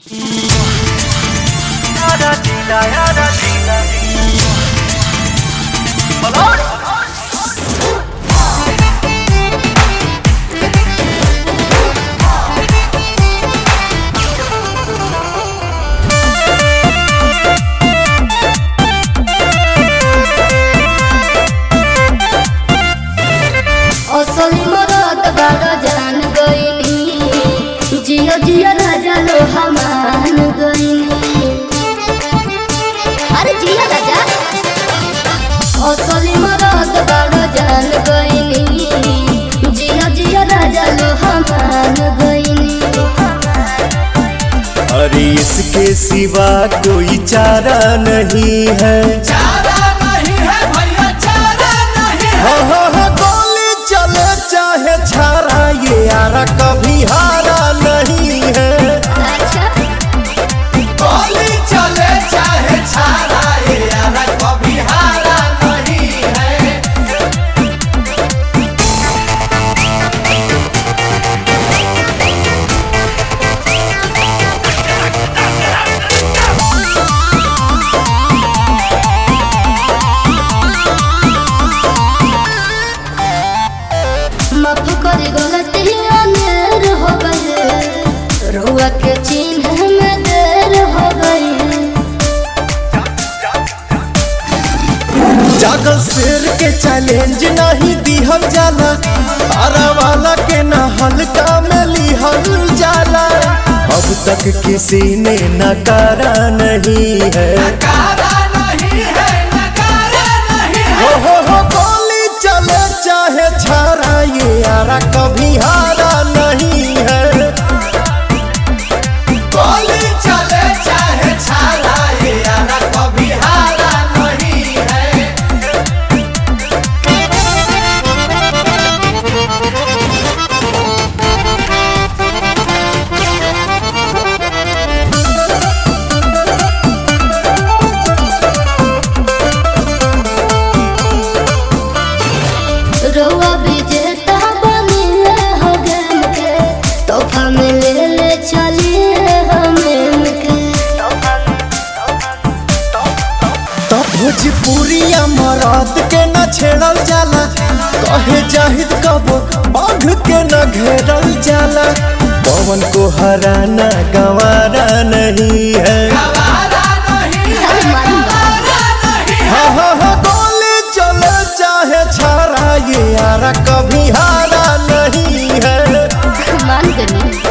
असली मरद बाड़ा जान गईनी जियो जियो राजा लो हमान गईनी। अरे जियो राजा असली मरद बाड़ा जान गईनी जियो जियो राजा लो हमान गईनी। अरे इसके सिवा कोई चारा नहीं है, चारा नहीं है भैया, चारा नहीं है। हाँ हाँ हाँ, गोली चले चाहे छारा, ये यारा कभी हारा नहीं है। अच्छा गोली चले चाहे छारा, ये यारा कभी हारा नहीं है। माफ करी गलती अनेर हो गई, रुआ के चिन्ह में देर हो गई। जागल शेर के चैलेंज नहीं दिहल जाला, तारा वाला के ना हल्का में लिहल जाला। अब तक किसी ने नकारा नहीं है, नकारा नहीं है, नकारा नहीं है। हो गोली चले चाहे छारा, ये यारा कभी हारा नहीं है। गोली चले चाहे छारा, ये यारा कभी हारा नहीं है। रुआ विजेता बनिए हो गेम के, तोहफा में ले ले चलिए हमें के। तो भोजपुरिया मराद के न छेड़ल जाला, कहे जाहिद कबो बाघ के न घेरल जाला। पवन को हराना गंवारा नहीं है, गवारा नहीं है, अरे मारूंगा। गवारा नहीं है। हाँ हाँ हाँ, गोली चले चाहे छारा, ये यारा कभी हारा नहीं है। मान गनी